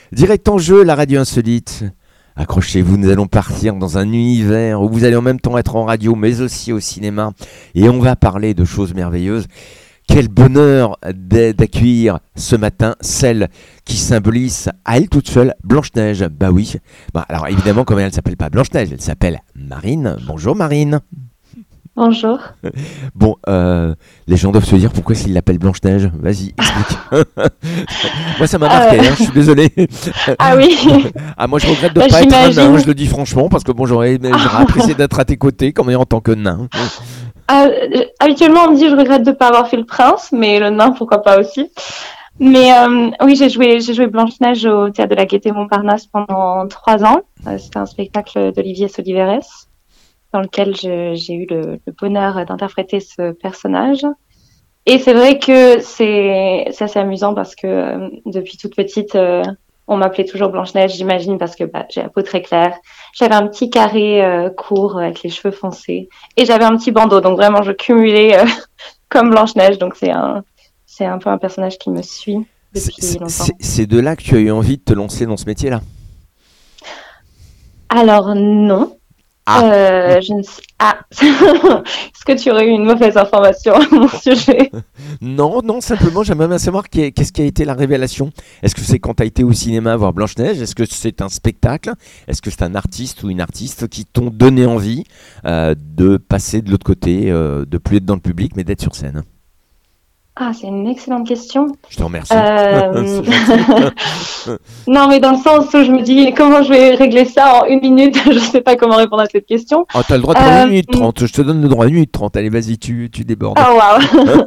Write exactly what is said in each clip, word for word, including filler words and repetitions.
Direct en jeu, la radio insolite. Accrochez-vous, nous allons partir dans un univers où vous allez en même temps être en radio, mais aussi au cinéma. Et on va parler de choses merveilleuses. Quel bonheur d'a- d'accueillir ce matin celle qui symbolise à elle toute seule Blanche-Neige. Bah oui. Bah, alors évidemment, comme elle ne s'appelle pas Blanche-Neige, elle s'appelle Marine. Bonjour Marine. Bonjour. Bon, euh, les gens doivent se dire pourquoi s'ils l'appellent Blanche-Neige. Vas-y, explique. Moi, ça m'a marqué, Euh, hein, je suis désolé. Ah oui, Ah, moi, je regrette de ne bah, pas être un nain, j'imagine. je le dis franchement, parce que bon, j'aurais, aimé- j'aurais apprécié d'être à tes côtés, comme en tant que nain. Euh, habituellement, on me dit je regrette de ne pas avoir fait le prince, mais le nain, pourquoi pas aussi. Mais euh, oui, j'ai joué, j'ai joué Blanche-Neige au Théâtre de la Gaîté Montparnasse pendant trois ans. Euh, c'était un spectacle d'Olivier Soliveres, dans lequel je- j'ai eu le, le bonheur d'interpréter ce personnage. Et c'est vrai que c'est c'est assez amusant parce que euh, depuis toute petite, euh, on m'appelait toujours Blanche-Neige, j'imagine, parce que bah, j'ai la peau très claire. J'avais un petit carré euh, court avec les cheveux foncés et j'avais un petit bandeau, donc vraiment je cumulais euh, comme Blanche-Neige. Donc c'est un c'est un peu un personnage qui me suit C'est, depuis c'est- longtemps. c'est- c'est de là que tu as eu envie de te lancer dans ce métier-là. Alors non, Ah, euh, je ne sais ah est-ce que tu aurais eu une mauvaise information à mon sujet? non, non, simplement, j'aimerais bien savoir qu'est- qu'est-ce qui a été la révélation. Est-ce que c'est quand tu as été au cinéma voir Blanche-Neige? Est-ce que c'est un spectacle? Est-ce que c'est un artiste ou une artiste qui t'ont donné envie euh, de passer de l'autre côté, euh, de plus être dans le public, mais d'être sur scène? Ah, c'est une excellente question. Je te remercie. Euh... C'est gentil. Non, mais dans le sens où je me dis comment je vais régler ça en une minute, je sais pas comment répondre à cette question. Oh, t'as le droit de prendre une Euh... minute trente. Je te donne le droit à une minute trente. Allez, vas-y, tu, tu débordes. Oh waouh.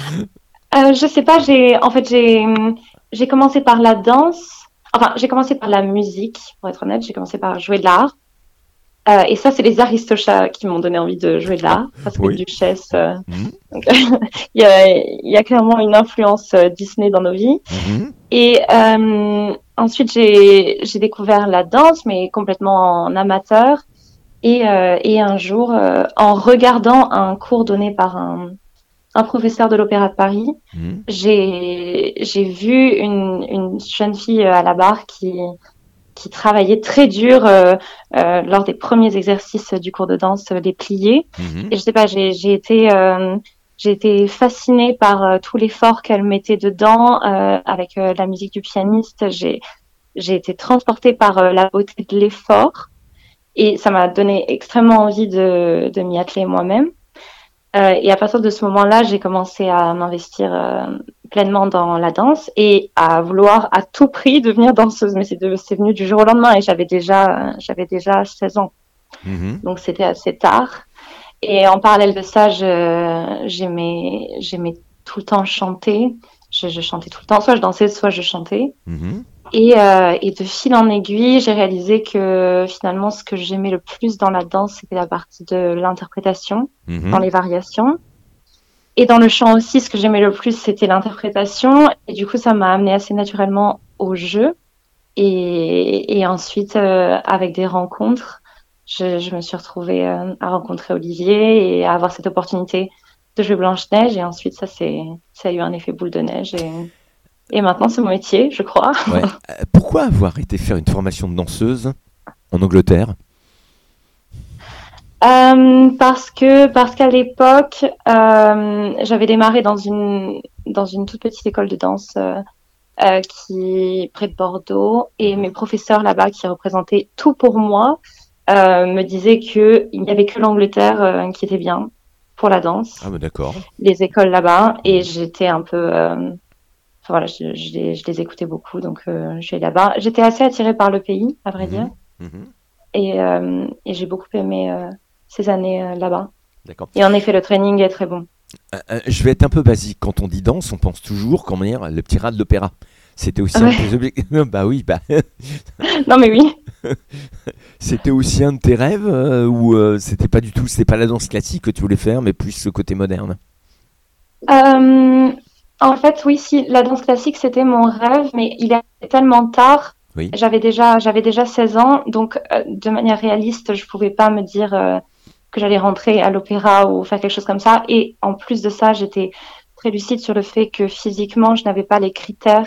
Euh, je sais pas, j'ai en fait j'ai j'ai commencé par la danse. Enfin, j'ai commencé par la musique, pour être honnête. J'ai commencé par jouer de l'art. Euh, et ça, c'est les Aristochats qui m'ont donné envie de jouer de l'art, parce que Oui. Duchesse, euh, Mhm, donc, il y a il y a clairement une influence euh, Disney dans nos vies. mhm, Et euh, ensuite, j'ai j'ai découvert la danse, mais complètement en amateur. Et, euh, et un jour, euh, en regardant un cours donné par un, un professeur de l'Opéra de Paris, mhm, j'ai j'ai vu une, une jeune fille à la barre qui qui travaillait très dur euh, euh, lors des premiers exercices du cours de danse, euh, les pliés. mhm. Et je sais pas, j'ai j'ai été euh, j'ai été fascinée par euh, tout l'effort qu'elle mettait dedans euh, avec euh, la musique du pianiste. J'ai j'ai été transportée par euh, la beauté de l'effort et ça m'a donné extrêmement envie de de m'y atteler moi-même. Euh, et à partir de ce moment-là, j'ai commencé à m'investir euh, pleinement dans la danse et à vouloir à tout prix devenir danseuse. Mais c'est, de, c'est venu du jour au lendemain et j'avais déjà, j'avais déjà seize ans. Mhm. Donc c'était assez tard. Et en parallèle de ça, je, j'aimais, j'aimais tout le temps chanter. Je, je chantais tout le temps. Soit je dansais, soit je chantais. Mhm. Et, euh, et de fil en aiguille, j'ai réalisé que finalement, ce que j'aimais le plus dans la danse, c'était la partie de l'interprétation, dans Mhm. les variations. Et dans le chant aussi, ce que j'aimais le plus, c'était l'interprétation. Et du coup, ça m'a amené assez naturellement au jeu. Et, et ensuite, euh, avec des rencontres, je, je me suis retrouvée euh, à rencontrer Olivier et à avoir cette opportunité de jouer Blanche-Neige. Et ensuite, ça, c'est, ça a eu un effet boule de neige. Et, et maintenant, c'est mon métier, je crois. Ouais. Euh, pourquoi avoir été faire une formation de danseuse en Angleterre? Euh, parce que parce qu'à l'époque, euh, j'avais démarré dans une dans une toute petite école de danse euh, euh, qui près de Bordeaux et mes professeurs là-bas qui représentaient tout pour moi euh, me disaient que il n'y avait que l'Angleterre euh, qui était bien pour la danse, Ah bah d'accord. les écoles là-bas et Mhm. j'étais un peu euh, enfin, voilà, je, je, les, je les écoutais beaucoup donc euh, je suis allée là-bas. J'étais assez attirée par le pays, à vrai dire, Mhm. Mhm. et euh, et j'ai beaucoup aimé euh, ces années euh, là-bas. D'accord. Et en effet, le training est très bon. Euh, euh, je vais être un peu basique. Quand on dit danse, on pense toujours, comment dire, le petit rat de l'opéra. C'était aussi un de Ouais. tes objectifs. Bah oui, bah Non, mais oui. c'était aussi un de tes rêves euh, ou euh, c'était pas du tout, c'était pas la danse classique que tu voulais faire, mais plus ce côté moderne. Euh, en fait, oui, si la danse classique, c'était mon rêve, mais il est tellement tard. Oui. J'avais déjà, j'avais déjà seize ans, donc euh, de manière réaliste, je pouvais pas me dire euh, que j'allais rentrer à l'opéra ou faire quelque chose comme ça. Et en plus de ça, j'étais très lucide sur le fait que physiquement, je n'avais pas les critères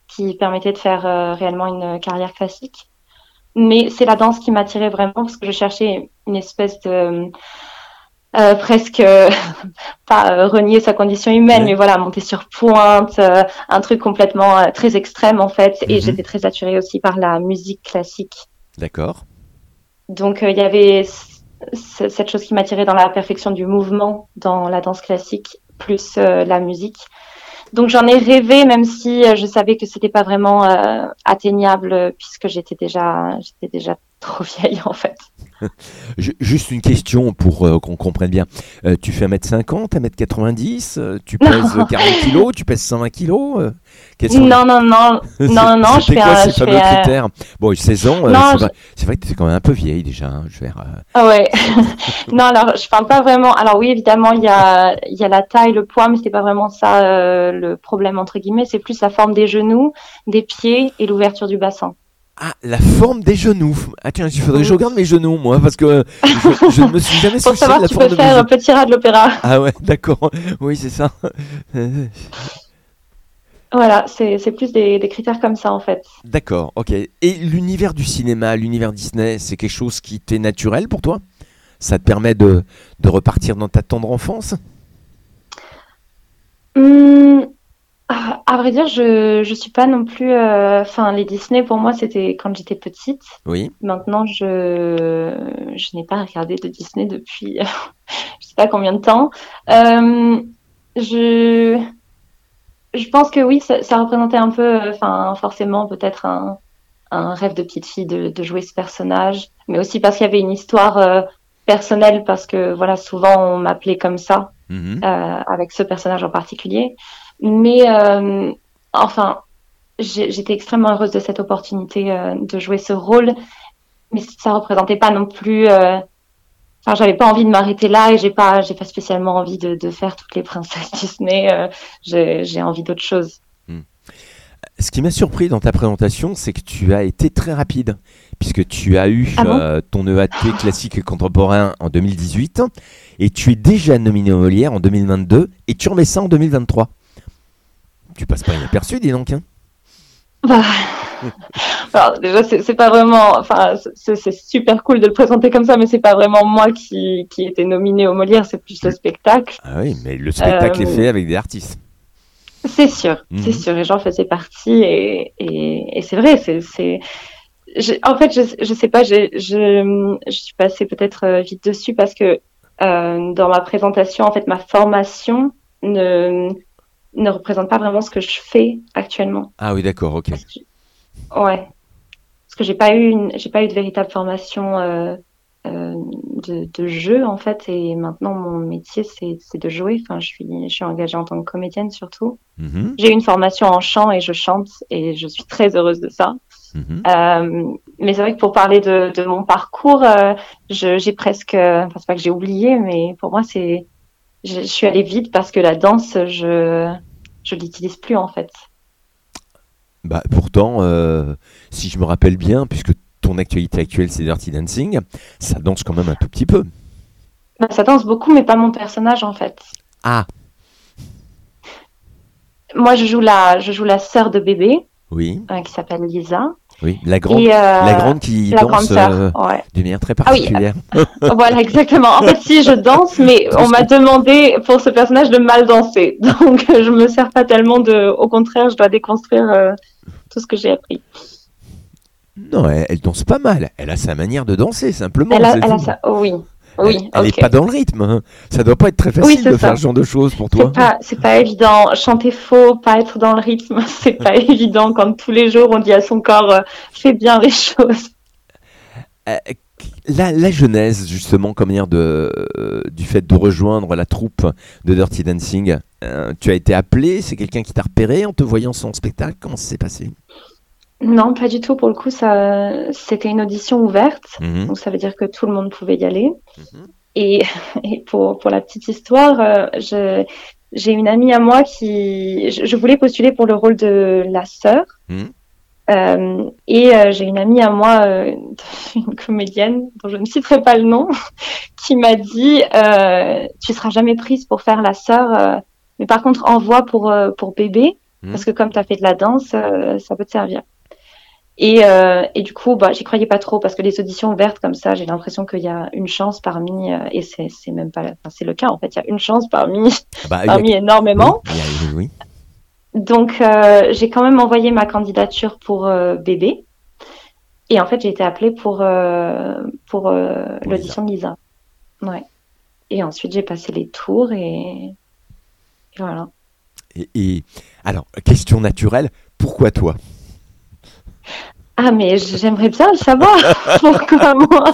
qui permettait de faire euh, réellement une carrière classique. Mais c'est la danse qui m'attirait vraiment parce que je cherchais une espèce de euh, presque euh, pas euh, renier sa condition humaine, Ouais. mais voilà, monter sur pointe, euh, un truc complètement euh, très extrême en fait. Et Mhm. j'étais très attirée aussi par la musique classique. D'accord. Donc il euh, y avait c- cette chose qui m'attirait dans la perfection du mouvement dans la danse classique, plus euh, la musique. Donc j'en ai rêvé, même si euh, je savais que c'était pas vraiment euh, atteignable, euh, puisque j'étais déjà, j'étais déjà trop vieille en fait. Juste une question pour euh, qu'on comprenne bien. Euh, tu fais un mètre cinquante, un mètre quatre-vingt-dix, euh, tu pèses Non, quarante kilos, tu pèses cent vingt kilos euh, quels sont les... non, non, non, non, non, je C'était fais quoi un, ces je fameux fais un... critères? Bon, seize ans, euh, Non, c'est je... vrai, c'est vrai que tu es quand même un peu vieille déjà. Hein, je vais faire, euh, ah ouais. Non, alors je parle pas vraiment. Alors oui, évidemment, il y a, il y a la taille, le poids, mais c'était pas vraiment ça euh, le problème entre guillemets. C'est plus la forme des genoux, des pieds et l'ouverture du bassin. Ah, la forme des genoux. Ah tiens, il faudrait que je Oui. regarde mes genoux, moi, parce que je, je ne me suis jamais Pour soucié de savoir, la tu peux forme de mes faire genoux. Petit rat de l'opéra. Ah ouais, d'accord. Oui, c'est ça. Voilà, c'est c'est plus des, des critères comme ça en fait. D'accord, ok. Et l'univers du cinéma, l'univers Disney, c'est quelque chose qui t'est naturel pour toi? Ça te permet de, de repartir dans ta tendre enfance? Hum, à à vrai dire, je je suis pas non plus. euh, Enfin, les Disney pour moi c'était quand j'étais petite. Oui. Maintenant, je je n'ai pas regardé de Disney depuis je sais pas combien de temps. Euh, je je pense que oui, ça, ça représentait un peu, euh, enfin forcément peut-être un un rêve de petite fille de, de jouer ce personnage, mais aussi parce qu'il y avait une histoire euh, personnelle, parce que voilà, souvent on m'appelait comme ça, Mhm. euh, avec ce personnage en particulier. Mais euh, enfin, j'ai- j'étais extrêmement heureuse de cette opportunité euh, de jouer ce rôle, mais ça représentait pas non plus. euh, Enfin, j'avais pas envie de m'arrêter là et j'ai pas, j'ai pas spécialement envie de, de faire toutes les princesses Disney. euh, j'ai, j'ai envie d'autre chose. Mm. Ce qui m'a surpris dans ta présentation, c'est que tu as été très rapide, puisque tu as eu Ah bon? euh, ton E A T classique et contemporain en deux mille dix-huit, et tu es déjà nominé au Molière en deux mille vingt-deux, et tu remets ça en deux mille vingt-trois. Tu passes pas inaperçu, dis donc. Hein. Bah, alors déjà, c'est c'est pas vraiment, enfin, c'est c'est super cool de le présenter comme ça, mais c'est pas vraiment moi qui qui était nominée au Molière, c'est plus le spectacle. Ah oui, mais le spectacle est Euh, fait avec des artistes. c'est sûr, c'est Mhm. sûr, et j'en faisais partie, et et, et c'est vrai, c'est c'est. j'ai- En fait, je je sais pas, j'ai je je suis passée peut-être euh, vite dessus parce que euh, dans ma présentation, en fait, ma formation ne ne représente pas vraiment ce que je fais actuellement. Ah oui, d'accord, ok. Parce que- Ouais. Parce que j'ai pas eu une, j'ai pas eu de véritable formation euh, euh, de, de jeu en fait, et maintenant mon métier c'est c'est de jouer. Enfin, je suis je suis engagée en tant que comédienne surtout. Mhm. J'ai eu une formation en chant et je chante et je suis très heureuse de ça. Mhm. Euh, mais c'est vrai que pour parler de, de mon parcours, euh, je, j'ai presque, enfin c'est pas que j'ai oublié, mais pour moi c'est, je, je suis allée vite parce que la danse, je je l'utilise plus en fait. Bah, pourtant, euh, si je me rappelle bien, puisque ton actualité actuelle c'est Dirty Dancing, ça danse quand même un tout petit peu. Bah, ça danse beaucoup, mais pas mon personnage en fait. Ah, Moi, je joue la, je joue la sœur de bébé, oui, euh, qui s'appelle Lisa. oui, la grande, Et la euh, grande qui la grande danse sœur, euh, ouais. d'une manière très Ah oui, particulière. euh, voilà, exactement. En fait, si je danse, mais Tout on ce m'a qu'on- demandé pour ce personnage de mal danser. Donc, je me sers pas tellement de. Au contraire, je dois déconstruire euh, tout ce que j'ai appris. Non, elle, elle danse pas mal. Elle a sa manière de danser, simplement, Elle a, c'est elle a tout. ça. Oh, oui, Elle, oui, elle est ok. pas dans le rythme. Hein. Ça doit pas être très Oui, facile c'est de faire ça. ce genre de choses pour toi. C'est pas, c'est pas évident. Chanter faux, pas être dans le rythme, c'est pas évident quand tous les jours on dit à son corps, euh, fais bien les choses. Euh, la, la genèse, justement, comme dire, de, euh, du fait de rejoindre la troupe de Dirty Dancing, euh, tu as été appelé, c'est quelqu'un qui t'a repéré en te voyant son spectacle, comment ça s'est passé? Non, pas du tout. Pour le coup, ça, c'était une audition ouverte. Mhm, Donc, ça veut dire que tout le monde pouvait y aller. mhm, Et, et pour, pour la petite histoire, euh, je, j'ai une amie à moi qui, je, je voulais postuler pour le rôle de la sœur. mhm. Euh, et euh, j'ai une amie à moi, euh, une comédienne dont je ne citerai pas le nom, qui m'a dit, euh, tu seras jamais prise pour faire la sœur, euh, mais par contre envoie pour euh, pour bébé. Mmh. Parce que comme tu as fait de la danse, euh, ça peut te servir. Et, euh, et du coup, bah, j'y croyais pas trop parce que les auditions ouvertes comme ça, j'ai l'impression qu'il y a une chance parmi, euh, et c'est, c'est même pas, enfin, c'est le cas en fait, il y a une chance parmi, Ah bah, il y a... parmi Oui, énormément. il y a... oui, oui. Donc, euh, j'ai quand même envoyé ma candidature pour euh, bébé. Et en fait, j'ai été appelée pour, euh, pour euh, Pour Lisa. l'audition de Lisa. Ouais. Et ensuite, j'ai passé les tours et, et voilà. Et, et alors, question naturelle, pourquoi toi? Ah, mais j'aimerais bien le savoir. Pourquoi moi?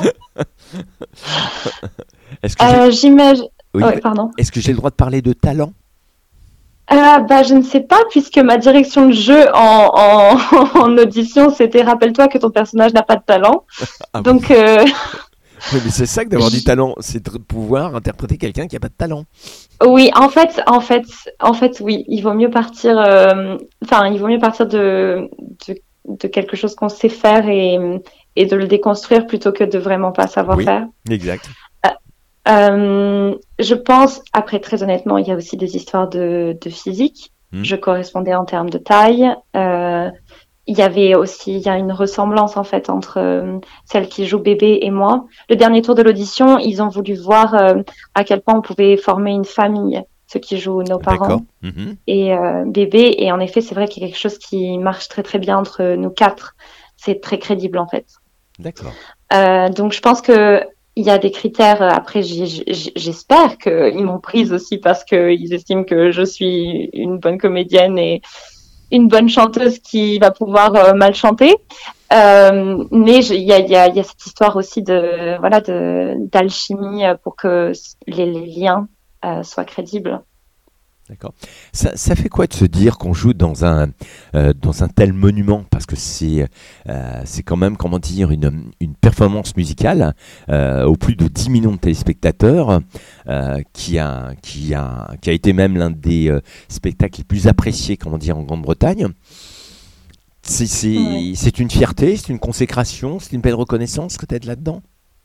Est-ce que j'ai... Euh, j'imagine. Oui, Ouais, pardon. est-ce que j'ai le droit de parler de talent? Euh, bah, je ne sais pas, puisque ma direction de jeu en, en, en audition, c'était rappelle-toi que ton personnage n'a pas de talent. Ah oui. Donc, euh, Oui, mais c'est ça que d'avoir du j- talent, c'est de pouvoir interpréter quelqu'un qui a pas de talent. oui, en fait, en fait, en fait, oui, il vaut mieux partir. euh, Enfin, il vaut mieux partir de, de, de quelque chose qu'on sait faire et, et de le déconstruire plutôt que de vraiment pas savoir Oui, faire. exact. Euh, je pense, après, très honnêtement, il y a aussi des histoires de, de physique. Hmm. Je correspondais en termes de taille. Euh, il y avait aussi, il y a une ressemblance en fait entre euh, celle qui joue bébé et moi. Le dernier tour de l'audition, ils ont voulu voir euh, à quel point on pouvait former une famille, ceux qui jouent nos D'accord. parents Mhm. et euh, bébé. Et en effet, c'est vrai qu'il y a quelque chose qui marche très très bien entre nous quatre. C'est très crédible en fait. D'accord. Euh, donc je pense que il y a des critères. Après, j- j- j'espère qu'ils m'ont prise aussi parce qu'ils estiment que je suis une bonne comédienne et une bonne chanteuse qui va pouvoir euh, mal chanter. Euh, mais il y a, y, a, y a cette histoire aussi de voilà de d'alchimie pour que les, les liens euh, soient crédibles. D'accord. Ça, ça fait quoi de se dire qu'on joue dans un, euh, dans un tel monument? Parce que c'est euh, c'est quand même, comment dire, une, une performance musicale euh, aux plus de dix millions de téléspectateurs euh, qui, a, qui, a, qui a été même l'un des euh, spectacles les plus appréciés, comment dire, en Grande-Bretagne. C'est Ouais. c'est- c'est une fierté, c'est une consécration, c'est une belle reconnaissance que tu es là-dedans.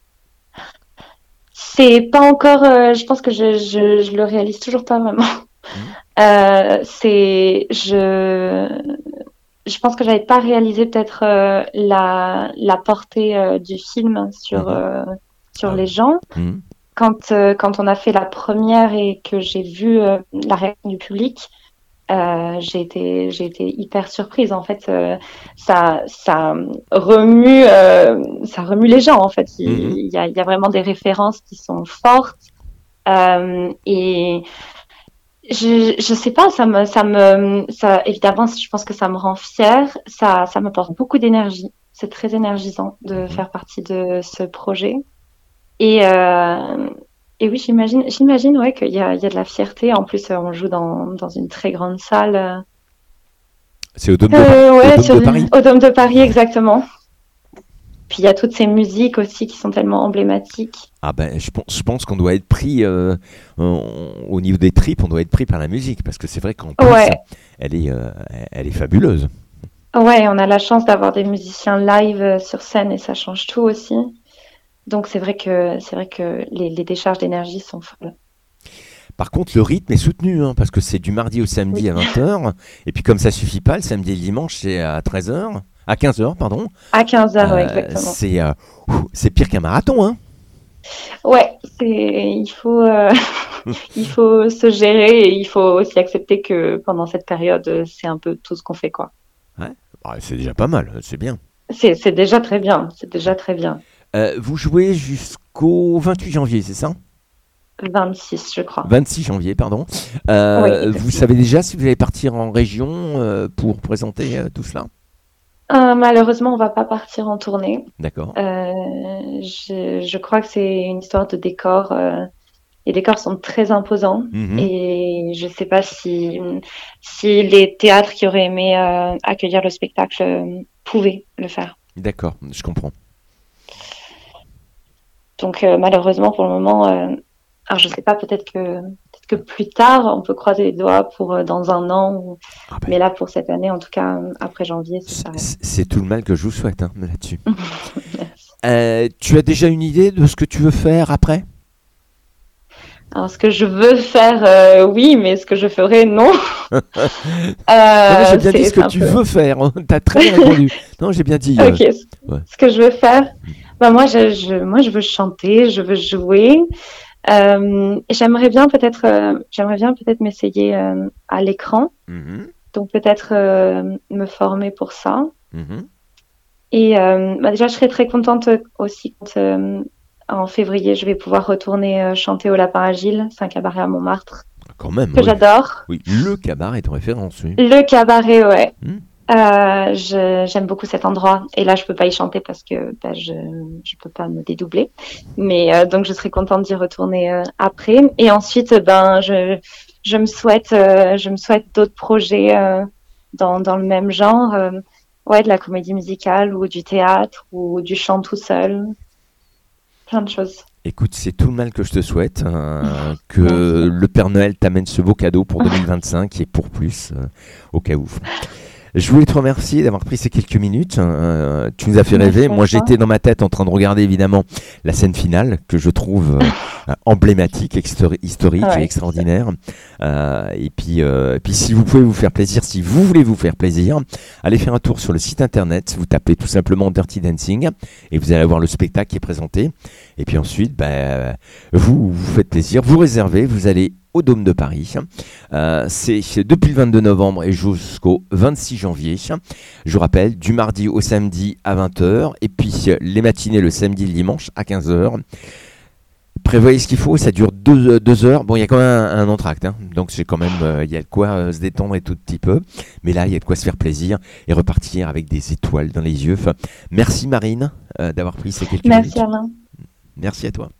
C'est pas encore. Euh, je pense que je, je, je le réalise toujours pas vraiment. Hmm. Euh, c'est je je pense que j'avais pas réalisé peut-être euh, la la portée euh, du film sur Mhm. euh, sur Ah les oui. gens. Mhm. Quand euh, quand on a fait la première et que j'ai vu euh, la réaction du public, euh, j'ai été j'ai été hyper surprise en fait. Euh, ça ça remue euh, ça remue les gens en fait. Mhm. Il y a il y a vraiment des références qui sont fortes euh, et je, je sais pas, ça me, ça me, ça, évidemment, je pense que ça me rend fière. Ça, ça m'apporte beaucoup d'énergie. C'est très énergisant de Mhm. faire partie de ce projet. Et, euh, et oui, j'imagine, j'imagine, ouais, qu'il y a, il y a de la fierté. En plus, euh, on joue dans, dans une très grande salle. C'est au Dôme de, Pa- Euh, au ouais, Dôme sur, de Paris. au Dôme de Paris, exactement. Puis il y a toutes ces musiques aussi qui sont tellement emblématiques. Ah ben, je pense, je pense qu'on doit être pris euh, on- au niveau des tripes, on doit être pris par la musique parce que c'est vrai qu'en plus, Ouais, elle est, euh, elle est fabuleuse. ouais, on a la chance d'avoir des musiciens live euh, sur scène et ça change tout aussi. Donc c'est vrai que c'est vrai que les, les décharges d'énergie sont folles. Par contre, le rythme est soutenu hein, parce que c'est du mardi au Oui. samedi à vingt heures et puis comme ça suffit pas, le samedi et le dimanche c'est à treize heures, à quinze heures pardon. À quinze heures, ouais, Euh, exactement. c'est euh, ouf, c'est pire qu'un marathon hein. Ouais, c'est il faut euh, il faut se gérer et il faut aussi accepter que pendant cette période, euh, c'est un peu tout ce qu'on fait quoi. Ouais. Ah, c'est déjà pas mal, c'est bien. C'est c'est déjà très bien, c'est déjà très bien. Euh, vous jouez jusqu'au vingt-huit janvier, c'est ça? vingt-six, je crois. vingt-six janvier, pardon. Oui, Euh, vous exactement. savez déjà si vous allez partir en région euh, pour présenter euh, tout cela? Euh, malheureusement, on va pas partir en tournée. D'accord. Euh, je, je crois que c'est une histoire de décor. euh, Les décors sont très imposants Mhm. et je sais pas si si les théâtres qui auraient aimé euh, accueillir le spectacle euh, pouvaient le faire. D'accord, je comprends. Donc euh, malheureusement pour le moment, euh, alors je sais pas, peut-être que peut-être que plus tard on peut croiser les doigts pour euh, dans un an, ou- Ah ben, mais là pour cette année en tout cas euh, après janvier ça c'est s'arrête. c'est- c'est tout le mal que je vous souhaite hein, là-dessus. Euh, tu as déjà une idée de ce que tu veux faire après? Alors, ce que je veux faire, euh, oui, mais ce que je ferai, non. Non, euh, mais j'ai bien dit ce c'est que un tu peu... veux faire. T'as très bien répondu. Non, j'ai bien dit. euh, Ok, ce ouais. ce que je veux faire, bah moi, je, je, moi, je veux chanter, je veux jouer. Euh, et j'aimerais bien peut-être, euh, j'aimerais bien peut-être m'essayer euh, à l'écran. Mhm, Donc peut-être euh, me former pour ça. mhm. Et euh, bah déjà, je serais très contente aussi quand euh, en février, je vais pouvoir retourner euh, chanter au Lapin Agile. C'est un cabaret à Montmartre Quand même, que oui. j'adore. Oui, le cabaret de référence, oui. Le cabaret, ouais. Hmm. Euh, je, j'aime beaucoup cet endroit. Et là, je peux pas y chanter parce que bah, je je peux pas me dédoubler. Mais euh, donc, je serais contente d'y retourner euh, après. Et ensuite, ben, je je me souhaite euh, je me souhaite d'autres projets euh, dans dans le même genre. euh, ouais, de la comédie musicale ou du théâtre ou du chant tout seul. Plein de choses. Écoute, c'est tout le mal que je te souhaite, hein, Merci. que le Père Noël t'amène ce beau cadeau pour deux mille vingt-cinq et pour plus, euh, au cas où. Je voulais te remercier d'avoir pris ces quelques minutes. Euh, tu nous as fait rêver. Merci à Moi, toi. j'étais dans ma tête en train de regarder évidemment la scène finale que je trouve euh, emblématique, histori- historique et Ouais, c'est ça. extraordinaire. Euh, et puis, euh, et puis, si vous pouvez vous faire plaisir, si vous voulez vous faire plaisir, allez faire un tour sur le site internet. Vous tapez tout simplement Dirty Dancing et vous allez voir le spectacle qui est présenté. Et puis ensuite, ben, vous vous faites plaisir, vous réservez, vous allez au Dôme de Paris. Euh, c'est depuis le vingt-deux novembre et jusqu'au vingt-six janvier. Je vous rappelle, du mardi au samedi à vingt heures et puis les matinées le samedi et le dimanche à quinze heures. Prévoyez ce qu'il faut, ça dure deux, deux heures. Bon, il y a quand même un, un entracte, hein, donc c'est quand même, euh, il y a de quoi euh, se détendre et tout petit peu. Mais là, il y a de quoi se faire plaisir et repartir avec des étoiles dans les yeux. Enfin, merci Marine euh, d'avoir pris ces quelques Merci minutes. Alain. Merci à toi.